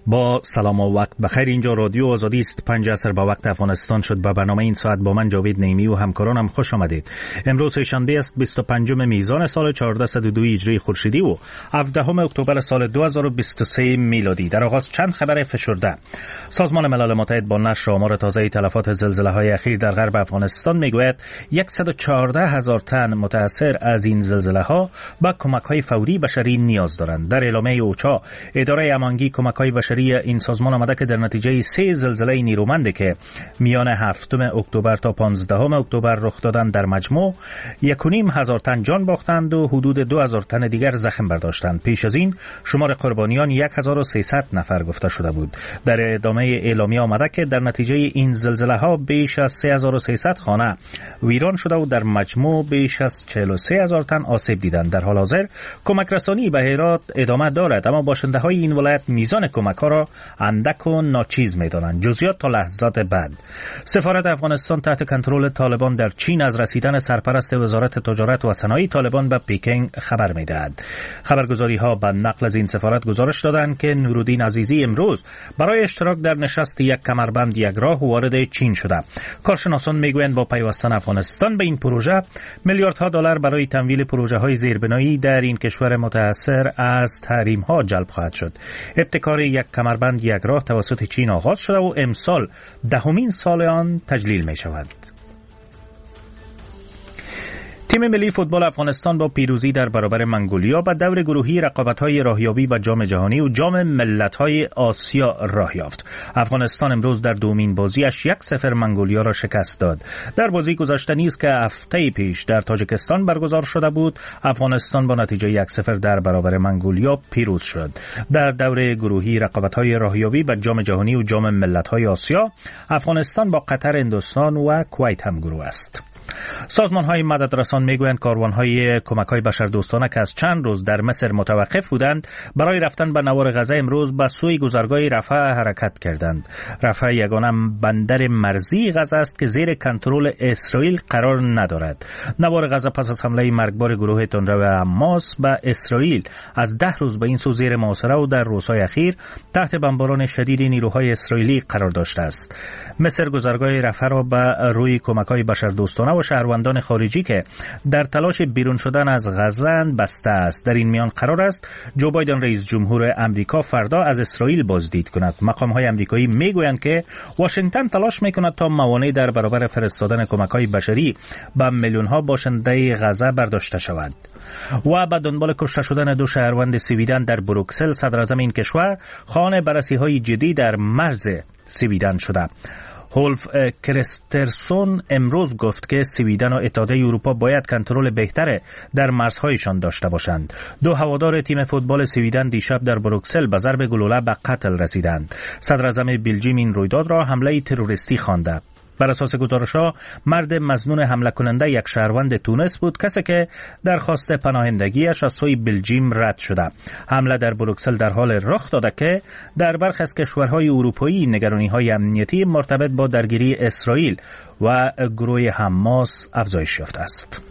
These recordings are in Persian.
با سلام و وقت بخیر. اینجا رادیو آزادی است. 5 عصر به وقت افغانستان شد. به برنامه این ساعت با من جاوید نیمی و همکارانم خوش آمدید. امروز شنبه است 25 میزان سال 1402 هجری خورشیدی و 17 اکتبر سال 2023 میلادی. در آغاز چند خبر فشرده. سازمان ملل متحد با نشر آمار تازه تلفات زلزله‌های اخیر در غرب افغانستان میگوید 114,000 تن متاثر از این زلزله‌ها به کمک‌های فوری بشری نیاز دارند. در اعلامیه اوچا اداره امانگی کمک‌های بشری این سازمان آمده که در نتیجه 3 زلزله نیرومندی که میان 7 اکتبر تا 15 اکتبر رخ دادند در مجموع 1,500 تن جان باختند و حدود 2,000 تن دیگر زخم برداشتند. پیش از این شمار قربانیان 1,300 نفر گفته شده بود. در ادامه اعلامیه آمده که در نتیجه این زلزله ها بیش از 3,300 خانه ویران شده و در مجموع بیش از 43,000 تن آسیب دیدند. در حال حاضر کمک رسانی به هرات ادامه دارد، اما باشنده های این ولایت میزان کمک ها را اندک و ناچیز می‌دانند. جزئیات تا لحظات بعد. سفارت افغانستان تحت کنترل طالبان در چین از رسیدن سرپرست وزارت تجارت و صنایع طالبان به پکینگ خبر می‌دهد. خبرگزاری‌ها به نقل از این سفارت گزارش دادند که نورالدین عزیزی امروز برای اشتراک در نشست یک کمربند یک راه وارد چین شده. کارشناسان میگویند با پیوستن افغانستان به این پروژه میلیاردها دلار برای تمویل پروژه‌های زیربنایی در این کشور متأثر از تحریم‌ها جلب خواهد شد. ابتکار یک کمربند یک راه توسط چین آغاز شده و امسال 10مین سال آن تجلیل می شود. تیم ملی فوتبال افغانستان با پیروزی در برابر منگولیا به دور گروهی رقابت‌های راهیابی به جام جهانی و جام ملت‌های آسیا راه یافت. افغانستان امروز در دومین بازیش 1-0 منگولیا را شکست داد. در بازی گذشته نیز که هفته پیش در تاجیکستان برگزار شده بود، افغانستان با نتیجه 1-0 در برابر منگولیا پیروز شد. در دور گروهی رقابت‌های راهیابی به جام جهانی و جام ملت‌های آسیا، افغانستان با قطر، هندوستان و کویت هم گروه است. سازمان‌های مددرسان میگویند کاروان‌های کمک‌های بشردوستانه که از چند روز در مصر متوقف بودند برای رفتن به نوار غزه امروز به سوی گذرگاه رفح حرکت کردند. رفح یگانه بندر مرزی غزه است که زیر کنترل اسرائیل قرار ندارد. نوار غزه پس از حمله مرگبار گروه تندرو حماس به اسرائیل از 10 روز به این سو زیر محاصره و در روزهای اخیر تحت بمباران شدید نیروهای اسرائیلی قرار داشته است. مصر گذرگاه رفح را به روی کمک‌های بشردوستانه و شهروندان خارجی که در تلاش بیرون شدن از غزه بسته است. در این میان قرار است جو بایدن رئیس جمهور امریکا فردا از اسرائیل بازدید کند. مقام‌های آمریکایی میگویند که واشنگتن تلاش میکند تا موانع در برابر فرستادن کمک‌های بشری به میلیون‌ها باشنده غزه برداشته شود. و به دنبال کشته شدن 2 شهروند سویدن در بروکسل، صدر اعظم این کشور خواهان بررسی‌های جدی در مرز سویدن شده. هولف کرسترسون امروز گفت که سویدن و اتحادیه اروپا باید کنترل بهتر در مرزهایشان داشته باشند. 2 هوادار تیم فوتبال سویدن دیشب در بروکسل به ضرب گلوله به قتل رسیدند. صدر اعظم بلژیم این رویداد را حمله تروریستی خوانده. بر اساس گزارش‌ها مرد مظنون حمله کننده یک شهروند تونس بود، کسی که درخواست پناهندگیش از سوی بلژیم رد شده. حمله در بروکسل در حال رخ داده که در برخی از کشورهای اروپایی نگرانی‌های امنیتی مرتبط با درگیری اسرائیل و گروه حماس افزایش یافته است.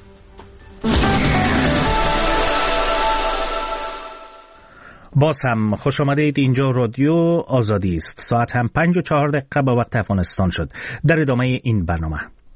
باز هم خوش آمدید. اینجا رادیو آزادی است. ساعت هم 5:04 به وقت افغانستان شد. در ادامه این برنامه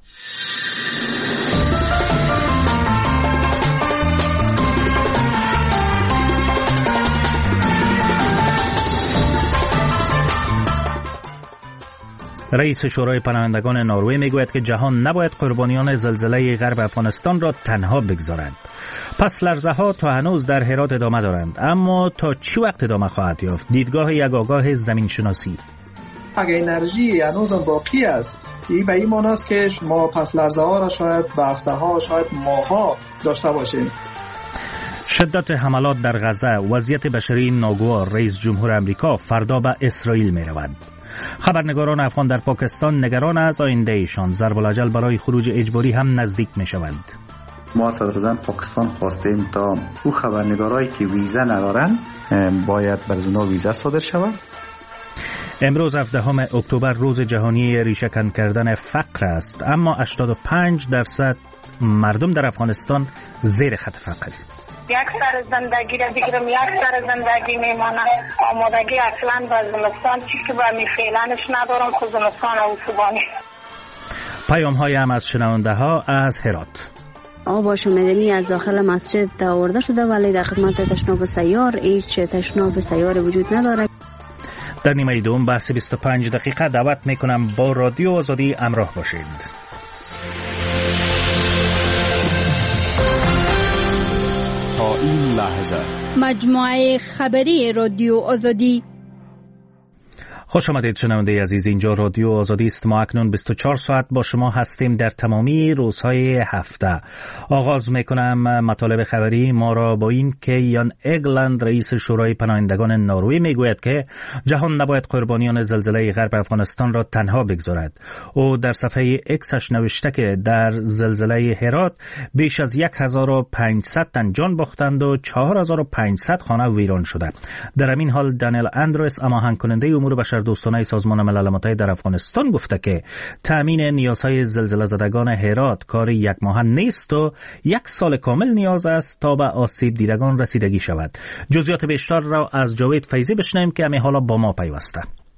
رئیس شورای پناهندگان نروژ میگوید که جهان نباید قربانیان زلزله غرب افغانستان را تنها بگذارد. پس لرزه ها تا هنوز در هرات ادامه دارند، اما تا چی وقت ادامه خواهد یافت؟ دیدگاه یک آگاه زمین شناسی: اگه انرژی هنوز باقی است، این به این معنی است که ما پس لرزه ها را شاید به هفته ها، شاید ماه ها داشته باشیم. شدت حملات در غزه، وضعیت بشری ناگوار. رئیس جمهور امریکا فردا به اسرائیل می رود. خبرنگاران افغان در پاکستان نگران از آینده ایشان. ضرب الاجل برای خروج اجباری هم نزدیک می شود. ما صدراعظم پاکستان خواستیم تا او خبرنگارایی که ویزا ندارن باید بر اونا ویزا صادر شود. امروز 17 اکتبر روز جهانی ریشه‌کن کردن فقر است، اما 85% مردم در افغانستان زیر خط فقر. یک سر زندگی را بگیرم یک سر زندگی میمانم. آمادگی اصلا به زمستان چی که به می فعلنش ندارم خود زمستان اتوبانی. پیام های هم از شنونده ها از هرات. آب آشامیدنی از داخل مسجد آورده شده ولی در خدمت تشناب سیار هیچ تشناب سیار وجود ندارد. در نیمه دوم بحث 25 دقیقه دعوت میکنم با رادیو آزادی همراه باشید. تا این لحظه مجموعه خبری رادیو آزادی. خوش آمدید شنونده عزیز، اینجا رادیو آزادی است. ما اکنون 24 ساعت با شما هستیم در تمامی روزهای هفته. آغاز میکنم مطالب خبری ما را با این که یان اگلند رئیس شورای پناهندگان نروژ میگوید که جهان نباید قربانیان زلزله غرب افغانستان را تنها بگذارد. او در صفحه اکسش نوشته که در زلزله هرات بیش از 1500 تن جان باختند و 4500 خانه ویران شده. در همین حال دانیل اندروس هماهنگ کننده امور بشر دوستانه سازمان ملل متحد در افغانستان گفته که تامین نیازهای زلزله زدگان هرات کار یک ماه نیست و 1 سال کامل نیاز است تا به آسیب دیدگان رسیدگی شود. جزئیات بیشتر را از جاوید فیضی بشنویم که همین حالا با ما پیوسته.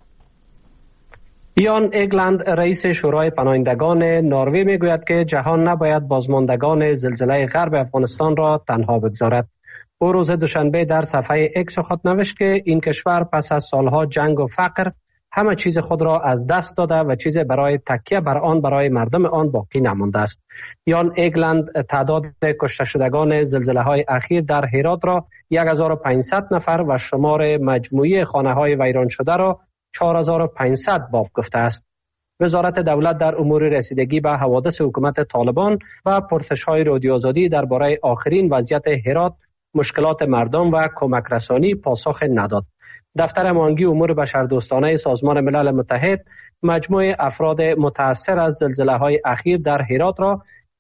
یان اگلند رئیس شورای پناهندگان نروژ میگوید که جهان نباید بازماندگان زلزله غرب افغانستان را تنها بگذارد. او روز دوشنبه در صفحه اکس خود نوشت که این کشور پس از سالها جنگ و فقر همه چیز خود را از دست داده و چیز برای تکیه بر آن برای مردم آن باقی نمانده است. یان اگلند تعداد کشته شدگان زلزله های اخیر در هرات را 1500 نفر و شمار مجموعی خانه های ویران شده را 4500 باب گفته است. وزارت دولت در امور رسیدگی به حوادث حکومت طالبان و پرسش های رادیو آزادی درباره آخرین وضعیت هرات، مشکلات مردم و کمک رسانی پاسخ نداد. دفتر هماهنگی امور بشردوستانه سازمان ملل متحد مجموع افراد متاثر از زلزله‌های اخیر در هرات را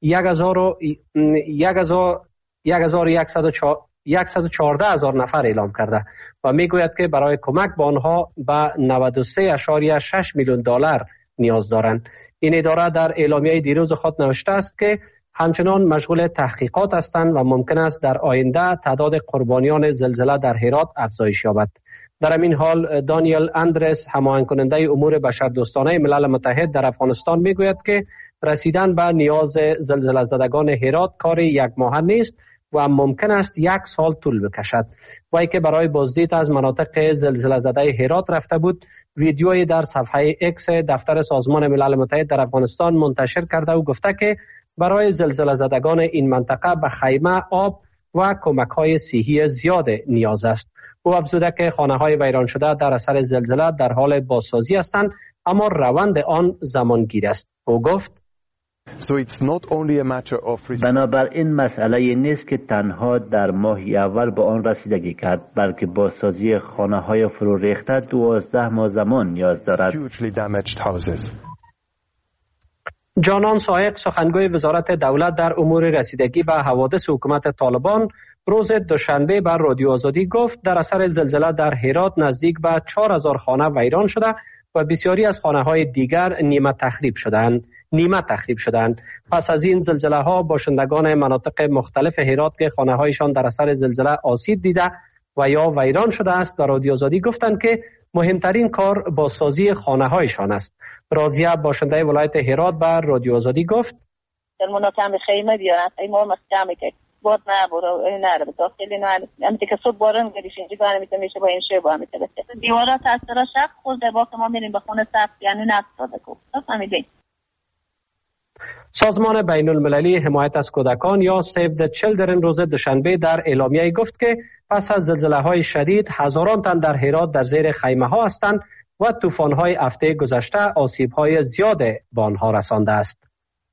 114,000 نفر اعلام کرده و میگوید که برای کمک به آنها به 93.6 میلیون دلار نیاز دارند. این اداره در اعلامیه دیروز خود نوشته است که همچنان مشغول تحقیقات هستند و ممکن است در آینده تعداد قربانیان زلزله در هرات افزایش یابد. در همین حال دانیل اندرس هماهنگ کننده امور بشردوستانه ملل متحد در افغانستان میگوید که رسیدن به نیاز زلزله زدگان هرات کار یک ماه نیست و ممکن است 1 سال طول بکشد. وی که برای بازدید از مناطق زلزله زده هرات رفته بود، ویدیویی در صفحه اکس دفتر سازمان ملل متحد در افغانستان منتشر کرده و گفته که برای زلزله زدگان این منطقه به خیمه، آب و کمک‌های صحی زیاد نیاز است. او افزوده که خانه‌های ویران شده در اثر زلزله در حال بازسازی هستند، اما روند آن زمانگیر است. او گفت: بنابراین مسئله نیست که تنها در ماه اول به آن رسیدگی کرد، بلکه بازسازی خانه‌های فرو ریخته 12 ماه زمان نیاز دارد. جانان سایق سخنگوی وزارت دولت در امور رسیدگی به حوادث حکومت طالبان روز دوشنبه بر رادیو آزادی گفت در اثر زلزله در هرات نزدیک به 4000 خانه ویران شده و بسیاری از خانه‌های دیگر نیمه تخریب شدند. پس از این زلزله ها باشندگان مناطق مختلف هرات که خانه‌هایشان در اثر زلزله آسیب دیده و یا ویران شده است در رادیو آزادی گفتند که مهمترین کار بازسازی خانه‌هایشان است. راضیه باشنده ولایت هرات بر رادیو آزادی گفت: در مناطق خیمه بیارن ما مخدمه که بود نه برو نه داخلی نه هم که صبح باران گریش اینجا گانه میشه با این شی با میشه دیوارات تاثیر شق خورده با که ما میریم به خونه سقف یعنی نفتاده کو فهمیدین. سازمان بین المللی حمایت از کودکان یا سیو د چیلدرن روز دوشنبه در اعلامیه گفت که پس از زلزله‌های شدید هزاران تن در هرات در زیر خیمه‌ها هستند و طوفان‌های هفته گذشته آسیب‌های زیاد به آنها رسانده است.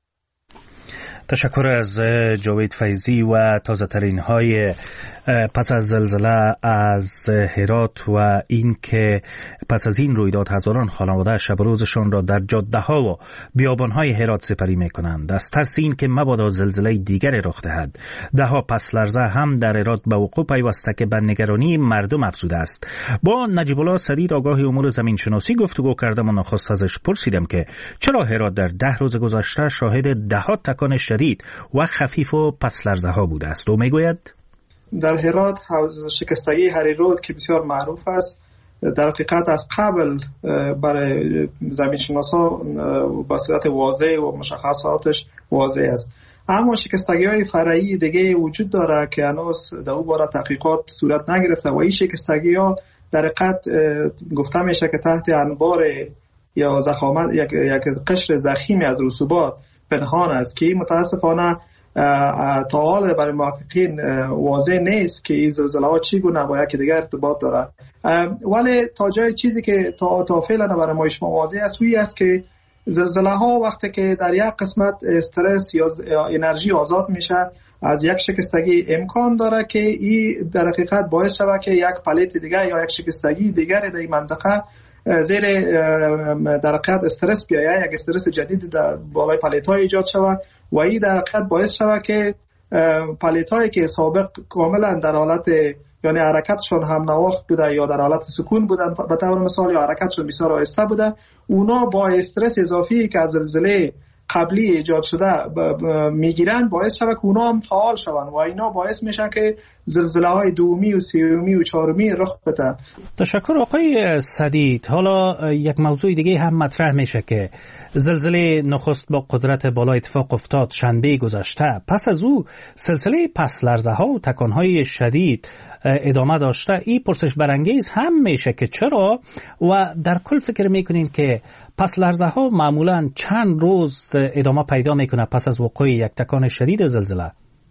تشکر از جاوید فیضی و تازه ترین های پس از زلزله از هرات و این که پس از این رویداد هزاران خانواده شب و روزشان را در جاده ها و بیابان های هرات سپری می کنند از ترس این که مبادا زلزله دیگری رخ دهد. دهها پس لرزه هم در هرات به وقوع پیوسته که به نگرانی مردم افزوده است. با نجیب الله سدید آگاه امور زمین شناسی گفتگو کردم و نخست ازش پرسیدم که چرا هرات در 10 روز گذشته شاهد دهها تکان شدید و خفیف و پس لرزه ها بوده است. او میگوید در هرات شکستگی هریرود که بسیار معروف است، در حقیقت از قبل برای زمینشناسا با صورت واضح و مشخصاتش واضح است. اما شکستگی‌های فرعی دیگه وجود داره که هنوز در اون باره تحقیقات صورت نگرفته و این شکستگی‌ها در حقیقت گفته میشه که تحت انبار یا ضخامت یک قشر ضخیمی از رسوبات پنهان است که متاسفانه تا حال برای محققین واضح نیست که این زلزله‌ها چگونه با یکی دیگر ارتباط داره. ولی تا جای چیزی که تا فعلا برای ما شما واضح است است که زلزله‌ها وقتی که در یک قسمت استرس یا انرژی آزاد میشه از یک شکستگی، امکان داره که این در حقیقت باعث شود که یک پلیت دیگر یا یک شکستگی دیگر در این منطقه زیر در حقیقت استرس بیاید، یک استرس جدید در بالای پلیت‌ها ایجاد شود و این در حقیقت باعث شود که پلیت‌هایی که سابق کاملا در حالت یعنی حرکتشون هم نواخت بوده یا در حالت سکون بودن به طور مثال، یا حرکتشون بسیار آهسته بوده، اونا با استرس اضافی که از زلزله قبلی ایجاد شده میگیرن باعث شده که اونا هم فعال شون و اینا باعث میشه که زلزله‌های دومی و سومی و چهارمی رخ بدن. تشکر آقای سدید. حالا یک موضوع دیگه هم مطرح میشه که زلزله نخست با قدرت بالا اتفاق افتاد شنبه گذشته، پس از او سلسله پس لرزه ها و تکان های شدید ادامه داشته. این پرسش برانگیز هم میشه که چرا و در کل فکر میکنین که پس لرزه ها معمولا چند روز ادامه پیدا میکنه پس از وقوع یک تکان شدید زلزله؟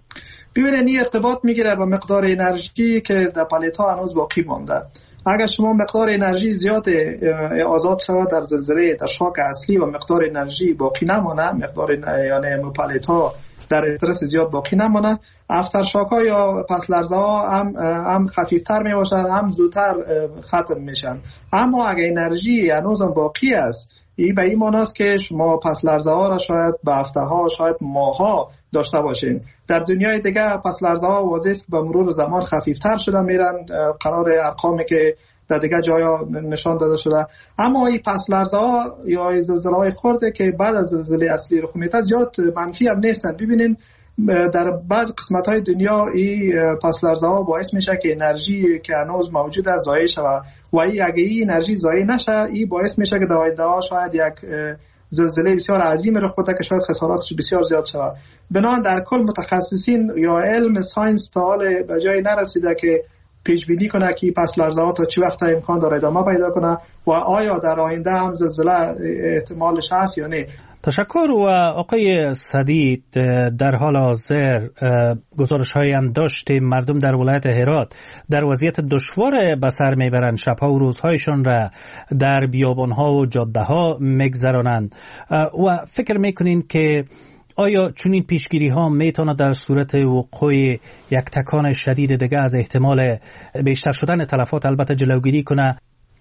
ببینید این ارتباط میگیره با مقدار انرژی که در پلیت‌ها هنوز باقی مانده. اگر شما مقدار انرژی زیاد آزاد شود در زلزله، در شاک اصلی و مقدار انرژی باقی نمانه، مقدار یعنی پلیت‌ها در استرس زیاد باقی نمانه، افتر شاک ها یا پس لرزه ها هم خفیفتر می باشن، هم زودتر ختم میشن. اما اگر انرژی هنوز باقی است، این به این معنی است که شما پس لرزه ها را شاید به هفته ها، شاید ماه ها داشته باشین. در دنیای دیگه پس لرزه ها واضح است که به مرور زمان خفیفتر شده میرن، قرار ارقامی که در دیگه جایا نشان داده شده. اما این پس لرزه ها یا زلزله های خرده که بعد از زلزله اصلی رخ میده زیاد منفی هم نیستن. ببینین در بعض قسمت های دنیا این پس لرزه ها باعث میشه که انرژی که هنوز موجود است ضایع شود و اگه این انرژی ضایع نشه، این باعث میشه که در آینده ها شاید یک زلزله بسیار عظیم رخ بده که شاید خساراتش بسیار زیاد شود. بنابراین در کل متخصصین یا علم ساینس تا حال به جای نرسیده که پیش بینی کنه که پس لرزه ها تا چه وقت امکان داره ادامه پیدا کنه و آیا در آینده هم زلزله احتمالش هست یا نه. تشکر. و آقای سدید، در حال حاضر گزارش هایی هم داشتیم مردم در ولایت هرات در وضعیت دشوار به سر میبرند، شبها و روزهایشون را در بیابان ها و جاده ها میگذرانند و فکر میکنین که آیا چنین پیشگیری ها میتونه در صورت وقوع یک تکان شدید دیگه از احتمال بیشتر شدن تلفات البته جلوگیری کنه؟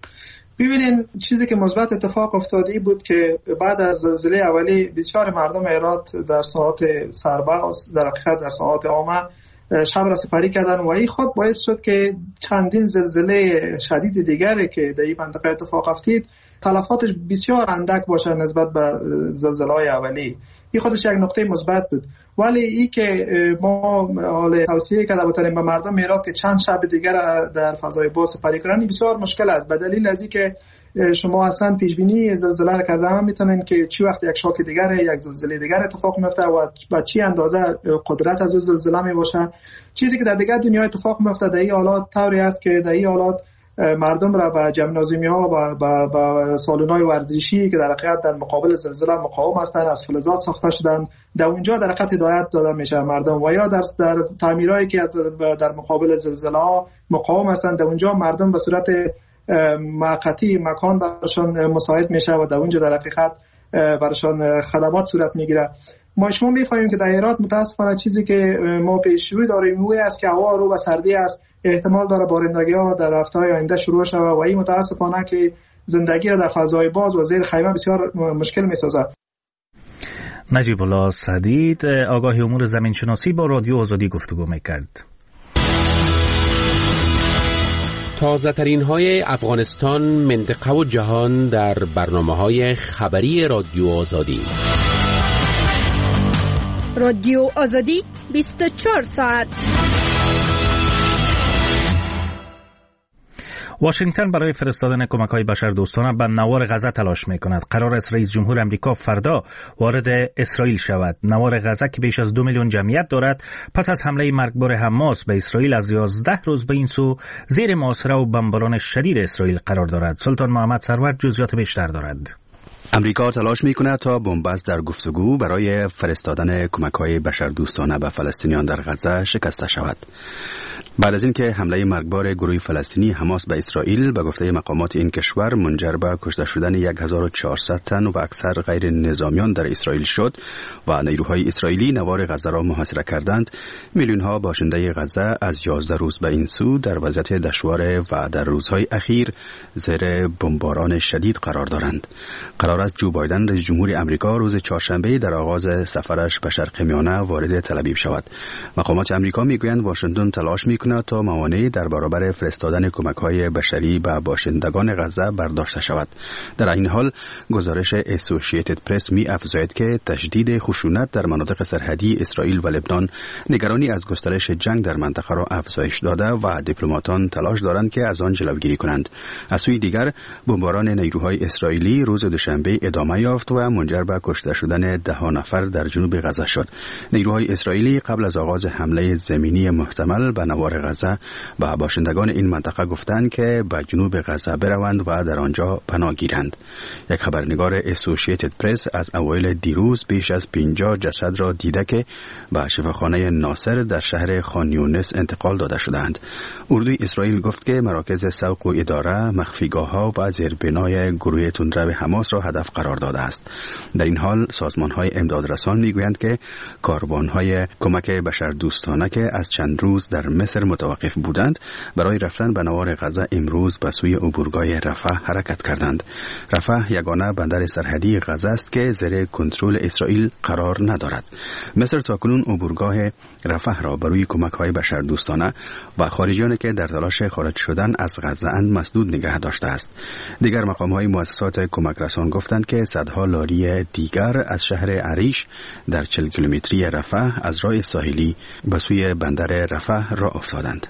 ببینین چیزی که مثبت اتفاق افتاده بود که بعد از زلزله اولی بسیار مردم هرات در ساعات سرباز در حقیقت در ساعات عامه شب را سپری کردن و این خود باعث شد که چندین زلزله شدید دیگری که در این منطقه اتفاق افتید تلفاتش بسیار اندک باشه نسبت به زلزله‌های اولی. این خودش یک نقطه مثبت بود. ولی این که ما حال توصیه کرده بودیم به مردم هرات که چند شب دیگر در فضای باز سپری کنن بسیار مشکل است، به دلیل از اینکه شما اصلا پیش بینی زلزله را کرده هم میتونین که چی وقت یک شاک دیگر یک زلزله دیگر اتفاق میفته و با چی اندازه قدرت از زلزله می باشه. چیزی که در دیگر دنیا اتفاق میفته در این حالات طوری است که در این حالات مردم را به جمنازیوم ها و به سالن‌های ورزشی که در حقیقت در مقابل زلزله مقاوم هستند از فلزات ساخته شدن، در اونجا در حقیقت هدایت داده میشه مردم و یا در تعمیرهایی که در مقابل زلزله ها مقاوم هستند در اونجا مردم به صورت موقتی مکان براشون مساعد میشه و در اونجا در حقیقت براشون خدمات صورت میگیره. ما شما میفهمیم که در هرات متاسفانه چیزی که ما پیش روی داریم اون است که هوا رو و سردی است، احتمال داره بارندگی ها در هفته‌های آینده شروع شود و این متاسفانه که زندگی را در فضای باز و زیر خیمه بسیار مشکل میسازد. نجیب الله سدید، آگاهی امور زمین شناسی، با رادیو آزادی گفتگو میکرد. تازه ترین های افغانستان، منطقه و جهان در برنامه‌های خبری رادیو آزادی. رادیو آزادی 24 ساعت. واشنگتن برای فرستادن کمک‌های بشردوستانه به نوار غزه تلاش می‌کند. قرار است رئیس جمهور آمریکا فردا وارد اسرائیل شود. نوار غزه که بیش از 2 میلیون جمعیت دارد، پس از حمله مرگبار حماس به اسرائیل از 11 روز به این سو زیر محاصره و بمباران شدید اسرائیل قرار دارد. سلطان محمد سرور جزئیات بیشتر دارد. امریکا تلاش می‌کند تا بن‌بست در گفتگو برای فرستادن کمک‌های بشردوستانه به فلسطینیان در غزه شکسته شود. بعد از اینکه حمله مرگبار گروه فلسطینی حماس به اسرائیل به گفته مقامات این کشور منجر به کشته شدن 1400 تن و اکثر غیر نظامیان در اسرائیل شد و نیروهای اسرائیلی نوار غزه را محاصره کردند، میلیون‌ها باشنده غزه از 11 روز به این سو در وضعیت دشوار و در روزهای اخیر زیر بمباران شدید قرار دارند. قرار است جو بایدن رئیس جمهور آمریکا روز چهارشنبه در آغاز سفرش به شرق میانه وارد تل آویو شود. مقامات آمریکا میگویند واشنگتن تلاش می‌کند تا موانع در برابر فرستادن کمک‌های بشری به باشندگان غزه برداشته شود. در این حال گزارش اسوسییتد پرس می‌افزاید که تشدید خشونت در مناطق سرحدی اسرائیل و لبنان نگرانی از گسترش جنگ در منطقه را افزایش داده و دیپلماتان تلاش دارند که از آن جلوگیری کنند. از سوی دیگر بمباران نیروهای اسرائیلی روز دوشنبه ادامه یافت و منجر به کشته شدن 10 نفر در جنوب غزه شد. نیروهای اسرائیلی قبل از آغاز حمله زمینی محتمل به نوار غزه و باشندگان این منطقه گفتند که به جنوب غزه بروند و در آنجا پناه گیرند. یک خبرنگار اسوسییتد پرس از اوایل دیروز بیش از 50 جسد را دیده که به شفاخانه ناصر در شهر خان یونس انتقال داده شدند. اردوی اسرائیل گفت که مراکز سوق و اداره، مخفیگاه‌ها و زیربنای گروه تندرو حماس را هدف قرار داده است. در این حال سازمان‌های امدادرسان میگویند که کاروان‌های کمک بشردوستانه که از چند روز در مصر متوقف بودند برای رفتن به نوار غزه امروز به سوی عبورگاه رفح حرکت کردند. رفح یگانه بندر سرحدی غزه است که زیر کنترل اسرائیل قرار ندارد. مصر تاکنون عبورگاه رفح را برای کمک‌های بشردوستانه و خارجیانی که در تلاش خارج شدن از غزه اند مسدود نگه داشته است. دیگر مقام‌های مؤسسات کمک رسان گفتند که صدها لاری دیگر از شهر عریش در 40 کیلومتری رفح از راه ساحلی به سوی بندر رفح راه افتادند.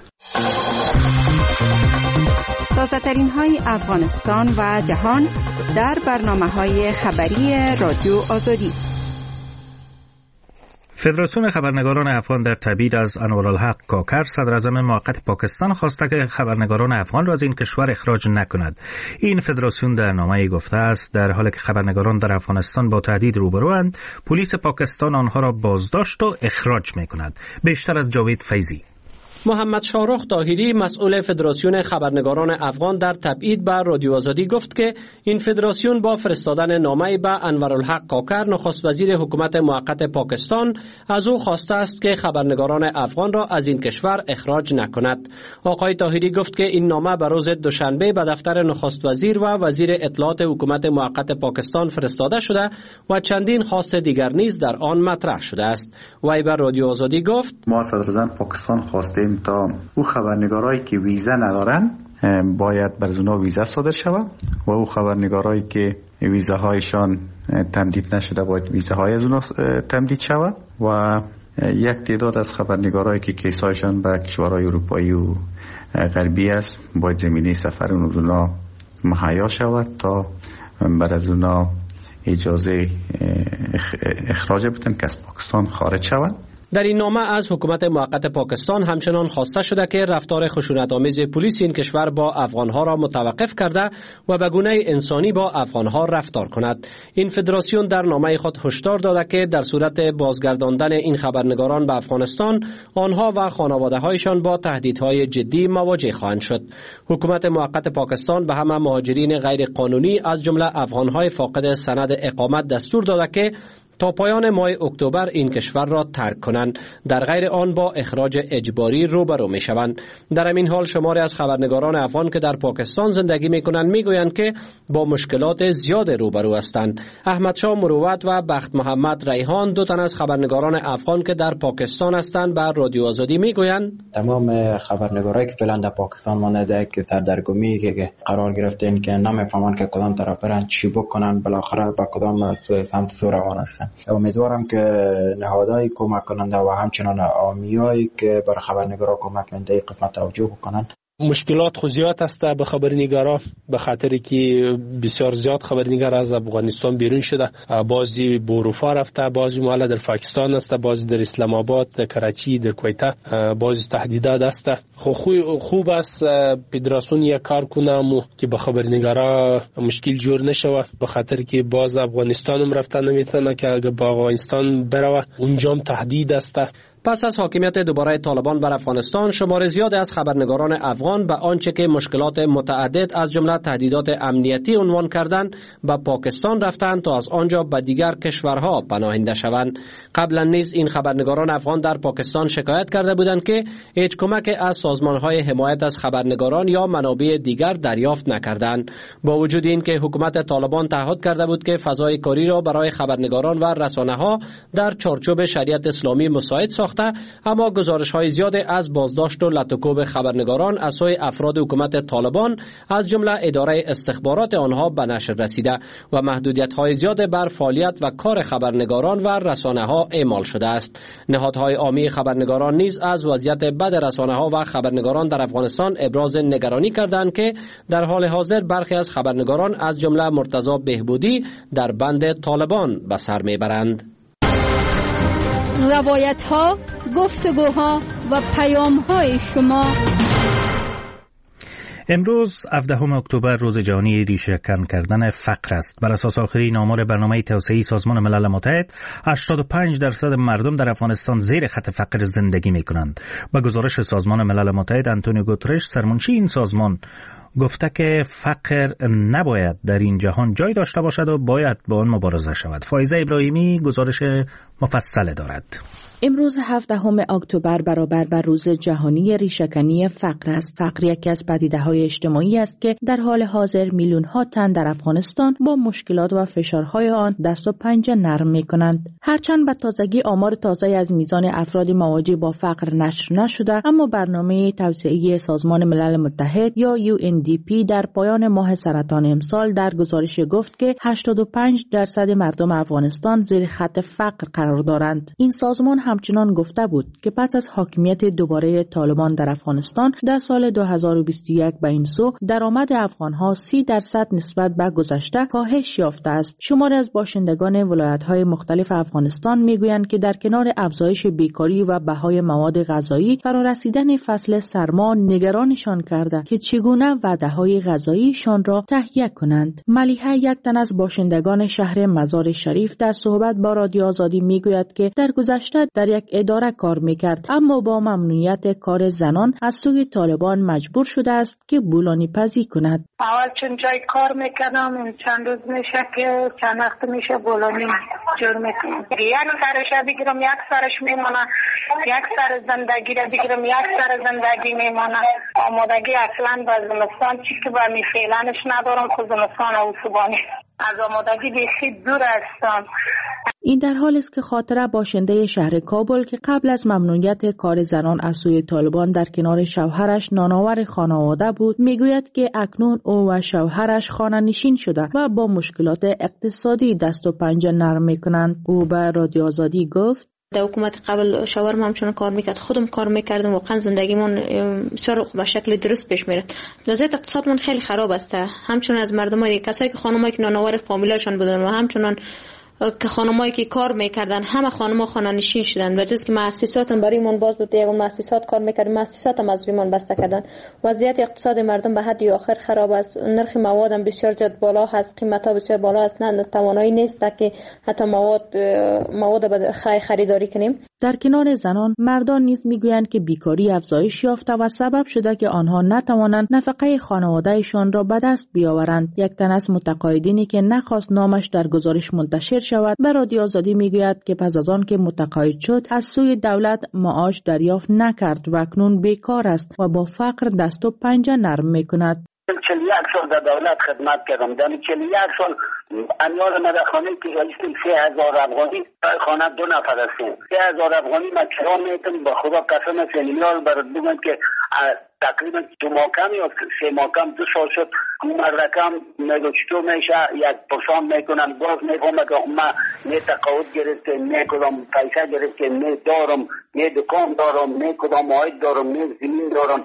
تازه‌ترین های افغانستان و جهان در برنامه‌های خبری رادیو آزادی. فدراسیون خبرنگاران افغان در تبعید از انوارالحق کاکر صدر اعظم موقت پاکستان خواسته که خبرنگاران افغان را از این کشور اخراج نکند. این فدراسیون در نامه‌ای گفته است در حالی که خبرنگاران در افغانستان با تهدید روبروند، پلیس پاکستان آنها را بازداشت و اخراج می‌کند. بیشتر از جاوید فیضی. محمد شاهرخ طاهری مسئول فدراسیون خبرنگاران افغان در تبعید به رادیو آزادی گفت که این فدراسیون با فرستادن نامه به انوارالحق کاکر نخست وزیر حکومت موقت پاکستان از او خواسته است که خبرنگاران افغان را از این کشور اخراج نکند. آقای طاهری گفت که این نامه به روز دوشنبه به دفتر نخست وزیر و وزیر اطلاعات حکومت موقت پاکستان فرستاده شده و چندین خواست دیگر نیز در آن مطرح شده است. وی به رادیو آزادی گفت ما صدر پاکستان خواستیم تا او خبرنگارایی که ویزا ندارن باید بر اونا ویزا صادر شود و او خبرنگارایی که ویزاهایشان تمدید نشده باید ویزاهای از اونا تمدید شود و یک تعداد از خبرنگارایی که کیسایشان به کشورهای اروپایی و غربی است باید زمینه سفر اونا مهیا شود تا بر از اونا اجازه اخراج بدن که از پاکستان خارج شود. در این نامه از حکومت موقت پاکستان همچنان خواسته شده که رفتار خشونت‌آمیز پلیس این کشور با افغانها را متوقف کرده و به گونه انسانی با افغانها رفتار کند. این فدراسیون در نامه خود هشدار داده که در صورت بازگرداندن این خبرنگاران به افغانستان، آنها و خانواده‌هایشان با تهدیدهای جدی مواجه خواهند شد. حکومت موقت پاکستان به همه مهاجرین غیر قانونی از جمله افغانهای فاقد سند اقامت دستور داده که تا پایان ماه اکتبر این کشور را ترک کنند، در غیر آن با اخراج اجباری روبرو می شوند. در همین حال شماری از خبرنگاران افغان که در پاکستان زندگی می کنند می گویند که با مشکلات زیاد روبرو هستند. احمد شاه مروت و بخت محمد ریحان، دو تن از خبرنگاران افغان که در پاکستان هستند، بر رادیو آزادی می گویند تمام خبرنگارایی که فعلا در پاکستان مانده که سردرگمی که قرار گرفتن که نمیفهمند که کدام طرف برن چی بکنن، بالاخره به کدام سمت سو روان هستند. امیدوارم که نهادهای کمک کننده و همچنان عامیایی که بر خبرنگارا کمک کننده قسمت توجه بکنند. مشکلات خو زیاد است به خبرنگارا، به خاطر که بسیار زیاد خبرنگار از افغانستان بیرون شده، بعضی به اروپا رفته، بعضی مال در پاکستان است، بعضی در اسلام آباد، در کراچی، در کویت، بعضی تهدیدات است. خوب است فدراسیون یک کار کنه که به خبرنگارا مشکل جور نشوه، به خاطر که باز افغانستان هم رفته نمیتونه که اگه به افغانستان بروه اونجا هم تهدید است. پس از حاکمیت دوباره طالبان بر افغانستان، شمار زیاد از خبرنگاران افغان به آنچه که مشکلات متعدد از جمله تهدیدات امنیتی عنوان کردند به پاکستان رفتند تا از آنجا به دیگر کشورها پناهنده شوند. قبلا نیز این خبرنگاران افغان در پاکستان شکایت کرده بودند که هیچ کمک از سازمان‌های حمایت از خبرنگاران یا منابع دیگر دریافت نکردند. با وجود این که حکومت طالبان تعهد کرده بود که فضای کاری را برای خبرنگاران و رسانه‌ها در چارچوب شریعت اسلامی مساعد ساخته، اما گزارش‌های زیاد از بازداشت و لطوکوب خبرنگاران از سوی افراد حکومت طالبان از جمله اداره استخبارات آنها به نشر رسیده و محدودیت‌های زیاد بر فعالیت و کار خبرنگاران و رسانه‌ها اعمال شده است. نهادهای عامی خبرنگاران نیز از وضعیت بد رسانه‌ها و خبرنگاران در افغانستان ابراز نگرانی کردند که در حال حاضر برخی از خبرنگاران از جمله مرتضی بهبودی در بند طالبان به سر میبرند. روایت ها، گفتگوها و پیام های شما. امروز 17 اکتبر روز جهانی ریشه‌کن کردن فقر است. بر اساس آخرین آمار برنامه توسعه سازمان ملل متحد، 85% مردم در افغانستان زیر خط فقر زندگی می‌کنند. با گزارش سازمان ملل متحد، آنتونیو گوترش، سرمنشی این سازمان، گفته که فقر نباید در این جهان جای داشته باشد و باید با آن مبارزه شود. فایزه ابراهیمی گزارش مفصل دارد. امروز 17 اکتبر برابر بر روز جهانی ریشه‌کنی فقر است. فقر یکی از پدیده‌های اجتماعی است که در حال حاضر میلیون‌ها تن در افغانستان با مشکلات و فشارهای آن دست و پنجه نرم می‌کنند. هرچند به تازگی آمار تازه از میزان افراد مواجه با فقر نشر نشده، اما برنامه توسعه سازمان ملل متحد یا UNDP در پایان ماه سرطان امسال در گزارش گفت که 85% مردم افغانستان زیر خط فقر قرار دارند. این سازمان همچنان گفته بود که پس از حاکمیت دوباره طالبان در افغانستان در سال 2021 به این سو درآمد افغانها 30% نسبت به گذشته کاهش یافته است. شماری از باشندگان ولایت‌های مختلف افغانستان میگویند که در کنار افزایش بیکاری و بهای مواد غذایی، فرارسیدن فصل سرما نگرانشان کرده که چگونه وعده‌های غذاییشان را تهیه کنند. ملیحه، یک تن از باشندگان شهر مزار شریف، در صحبت با رادیو آزادی میگوید که در گذشته در یک اداره کار میکرد، اما با ممنوعیت کار زنان از سوی طالبان مجبور شده است که بولانی پزی کند. اول چون جای کار میکردم، چند روز میشه که چند وقت میشه بولانی جور میکنم. یک سرش بگیرم یک سرش میمانه، یک سر زندگی را بگیرم یک سر زندگی میمانه. آمادگی اصلا با زمستان چی که با می فعلانش ندارم، خود زمستان و صبحانه از آمادگی بیخی دور هستم. این در حال است که خاطره باشنده شهر کابل که قبل از ممنوعیت کار زنان از سوی طالبان در کنار شوهرش نانآور خانواده بود، میگوید که اکنون او و شوهرش خانه نشین شده و با مشکلات اقتصادی دست و پنجه نرم میکنند. او به رادیو آزادی گفت: در حکومت قبل شوهرم همچنان کار میکرد، خودم کار میکردم، واقعا زندگیمون بسیار به شکل درست پیش میره. وضعیت اقتصادمون خیلی خراب است. همچنان از مردمای کسایی که خانمایی که نانآور فامیلاشون بودن و همچنان که خانمایی که کار میکردن، همه خانم‌ها خانه نشین شدن. و جز که مؤسساتم برایمون باز بود، یک مؤسسات کار میکردن، مؤسساتم از رویمون بسته کردن. وضعیت اقتصاد مردم به حد آخر خراب است. نرخ موادم بسیار زیاد بالا هست، قیمتا بسیار بالا است، نه توانایی نیست که حتی مواد خریداری کنیم. در کنار زنان، مردان نیز میگویند که بیکاری افزایش یافته و سبب شده که آنها نتوانند نفقه خانواده‌شان را به دست بیاورند. یک تن از متقاعدینی که نخواست نامش در گزارش منتشر شود، به رادیو آزادی میگوید که پس از آن که متقاعد شد از سوی دولت معاش دریافت نکرد و اکنون بیکار است و با فقر دست و پنجه نرم میکند. 41 سال در دولت خدمت کردم. در 41 سال امیال مدخانه که گلیستیم 3000 افغانی، خانه 2 نفر هستیم. 3000 افغانی من چرا میتونم به خدا قسم است امیال برد بگم که تقریبا 2 ماه کم یا 3 ماه کم 2 سال شد مردکم میگو چطور میشه، یک پرسان میکنم باز میگم که من نه تقاعد گرفتیم، نه کدام پیسه گرفتیم، نه دارم، نه دکان دارم، نه کدام عاید دارم، نه زمین دارم.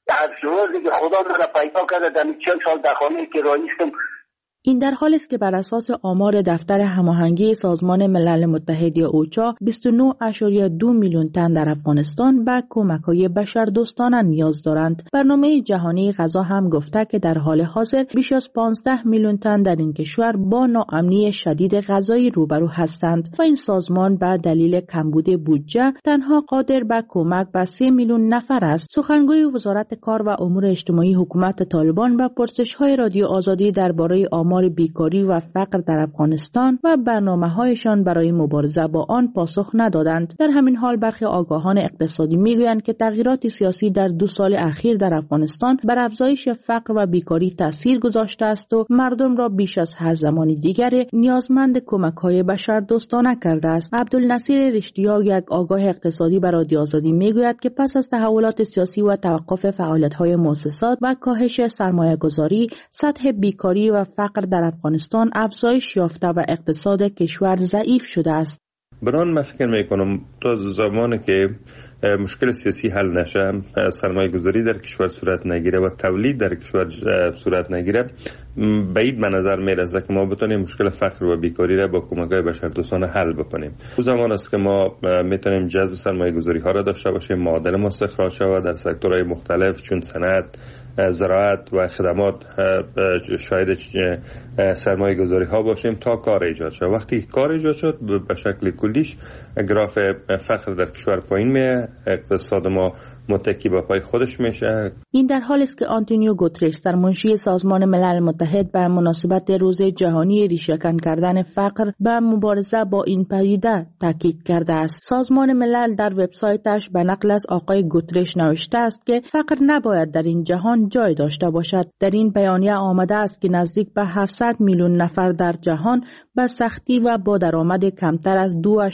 از روزی که خدا مرا پیدا کرده در 40 سال در خانه که رایستم. این در حالی است که بر اساس آمار دفتر هماهنگی سازمان ملل متحد یا اوچا 29.2 میلیون تن در افغانستان به کمک‌های بشردوستانه نیاز دارند. برنامه جهانی غذا هم گفته که در حال حاضر بیش از 15 میلیون تن در این کشور با ناامنی شدید غذایی روبرو هستند و این سازمان به دلیل کمبود بودجه تنها قادر به کمک به 3 میلیون نفر است. سخنگوی وزارت کار و امور اجتماعی حکومت طالبان به پرسش‌های رادیو آزادی درباره آمار بیکاری و فقر در افغانستان و برنامه‌هایشان برای مبارزه با آن پاسخ ندادند. در همین حال برخی آگاهان اقتصادی میگویند که تغییرات سیاسی در 2 سال اخیر در افغانستان بر افزایش فقر و بیکاری تاثیر گذاشته است و مردم را بیش از هر زمان دیگر نیازمند کمک‌های بشردوستانه کرده است. عبدالنصیر رشتیا، یک آگاه اقتصادی بر رادیو آزادی میگوید که پس از تحولات سیاسی و توقف فعالیت‌های مؤسسات و کاهش سرمایه‌گذاری، سطح بیکاری و فقر در افغانستان افزایش یافته و اقتصاد کشور ضعیف شده است. بران من فکر میکنم تا زمانی که مشکل سیاسی حل نشه، سرمایه گذاری در کشور صورت نگیره و تولید در کشور صورت نگیره، بعید به نظر میرسه که ما بتونیم مشکل فقر و بیکاری را با کمک‌های بشردوستانه حل بکنیم. اون زمان است که ما میتونیم جذب سرمایه گذاری ها را داشته باشیم، معادل ما استخراج شود در سکتورهای مختلف چون صنعت، زراعت و خدمات شاید سرمایه گذاری ها باشیم تا کار ایجاد شد. وقتی کار ایجاد شد به شکل کلیش گراف فقر در کشور پایین میه، اقتصاد ما متکی به پای خودش میشه. این در حالی است که آنتونیو گوترش، سرمنشی سازمان ملل متحد، به مناسبت روز جهانی ریشه‌کن کردن فقر به مبارزه با این پدیده تاکید کرده است. سازمان ملل در وبسایتش به نقل از آقای گوترش نوشته است که فقر نباید در این جهان جای داشته باشد. در این بیانیه آمده است که نزدیک به 700 میلیون نفر در جهان به سختی و با درآمد کمتر از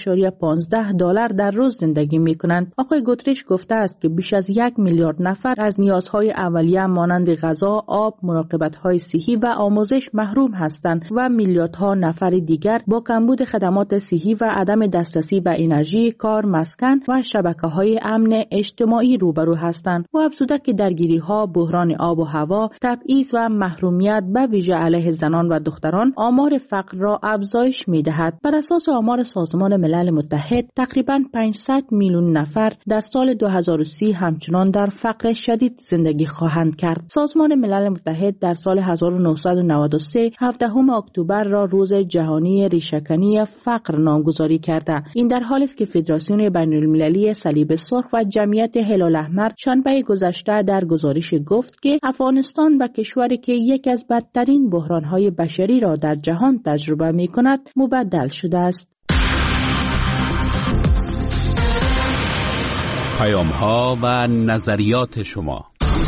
$2.15 در روز زندگی می‌کنند. آقای گوترش گفته است که بیش از 1 میلیارد نفر از نیازهای اولیه مانند غذا، آب، مراقبت‌های صحی و آموزش محروم هستند و میلیاردها نفر دیگر با کمبود خدمات صحی و عدم دسترسی به انرژی، کار، مسکن و شبکه‌های امن اجتماعی روبرو هستند و افزوده که درگیری‌ها، بحران آب و هوا، تبعیض و محرومیت به ویژه علیه زنان و دختران آمار فقر را افزایش می‌دهد. بر اساس آمار سازمان ملل متحد، تقریباً 500 میلیون نفر در سال 2030 همچنان در فقر شدید زندگی خواهند کرد. سازمان ملل متحد در سال 1993 17 اکتبر را روز جهانی ریشه‌کنی فقر نامگذاری کرده. این در حالی است که فدراسیون بین‌المللی صلیب سرخ و جمعیت هلال احمر شنبه گذشته در گزارش گفت که افغانستان به کشوری که یکی از بدترین بحران‌های بشری را در جهان تجربه می‌کند مبدل شده است. پیام‌ها و نظریات شما.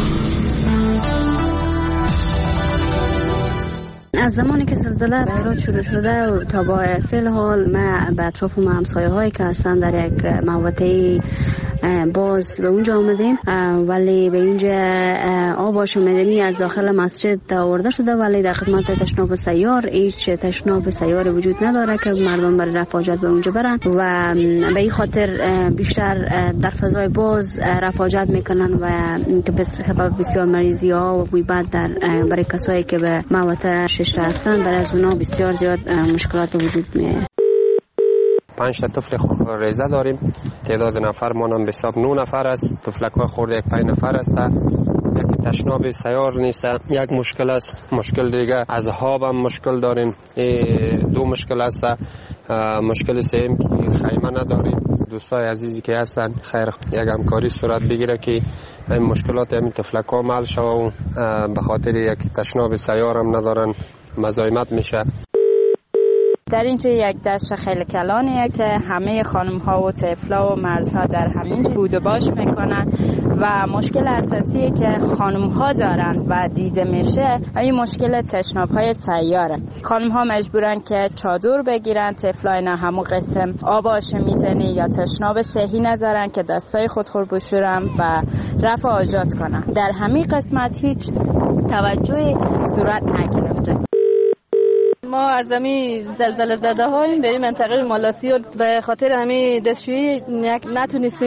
از زمانی که زلزله به ایران شروع شده و تا با فعل حال ما به اطراف ما همسایه هایی که هستن در یک محوطه باز به اونجا آمدیم، ولی به اینجا آباش مدنی از داخل مسجد آورده شده، ولی در خدمت تشناب سیار هیچ تشناب سیار وجود نداره که مردم برای رفع حاجت به اونجا برن و به این خاطر بیشتر در فضای باز رفع حاجت میکنن و که سبب بسیار مریضی ها و بوی بد برای کسایی که به محوطه شش هستن، برای از اونا بسیار زیاد مشکلات وجود میاد. 5 تا طفل ریزه داریم، تعداد نفر مانم به حساب 9 نفر است، طفلک‌ها خورده 5 نفر است. یک تشناب سیار نیست، یک مشکل است. مشکل دیگه از آب هم مشکل داریم، 2 مشکل است. مشکل سوم که خیمه نداریم. دوستای عزیزی که هستن خیر یک همکاری صورت بگیره که این مشکلات همین طفلک‌ها حل شوه و به خاطر یک تشناب سیار هم ندارن مزاحمت میشه. در اینجا یک دشت خیلی کلانیه که همه خانم ها و طفلا و مردها در همینجا بود و باش میکنن و مشکل اساسی که خانم ها دارن و دیده میشه این مشکل تشناب های سیاره. خانم ها مجبورن که چادر بگیرن، طفلا اینا همون قسم آباش میتنی یا تشناب صحی ندارن که دستای خودخور بشورن و رفع حاجات کنن. در همین قسمت هیچ توجهی صورت نگرفته. ما از همین زلزله زده هاییم به این منطقه مالاسی و به خاطر همین دستشویی نتونستیم